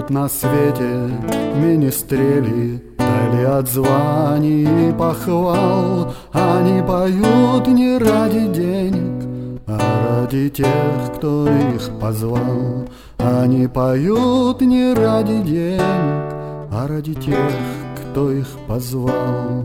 на свете министрели, дали от званий и похвал. Они поют не ради денег, а ради тех, кто их позвал. Они поют не ради денег, а ради тех, кто их позвал.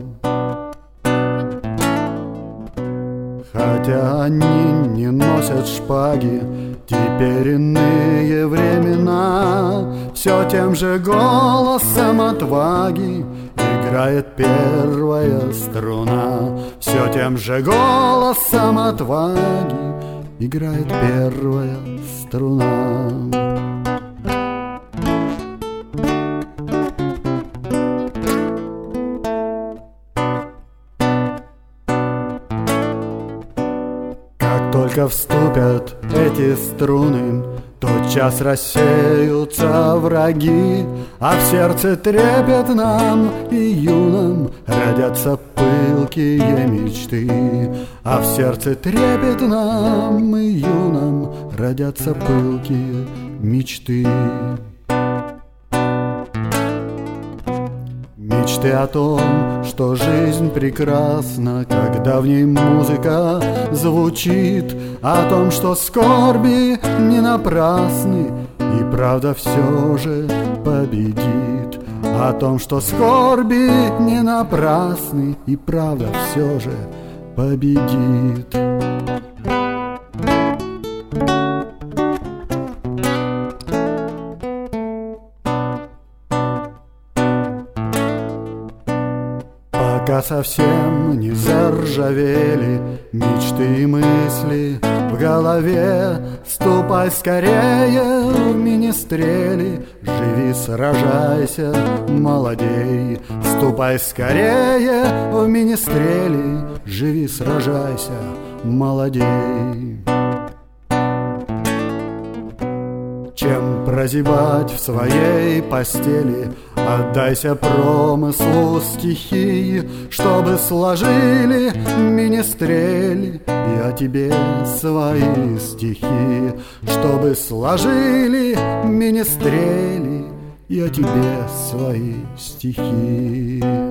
Хотя они не носят шпаги, теперь иные времена, все тем же голосом отваги играет первая струна. Все тем же голосом отваги играет первая струна. Только вступят эти струны, тотчас рассеются враги, а в сердце трепетном и юном родятся пылкие мечты. А в сердце трепетном и юном родятся пылкие мечты. Мечты о том, что жизнь прекрасна, когда в ней музыка звучит, о том, что скорби не напрасны, и правда все же победит. О том, что скорби не напрасны, и правда все же победит. Пока совсем не заржавели мечты и мысли в голове, ступай скорее в министрели, живи, сражайся, молодей. Ступай скорее в министрели, живи, сражайся, молодей. Чем прозябать в своей постели, отдайся промыслу стихии, чтобы сложили министрели и о тебе свои стихи. Чтобы сложили министрели и о тебе свои стихи.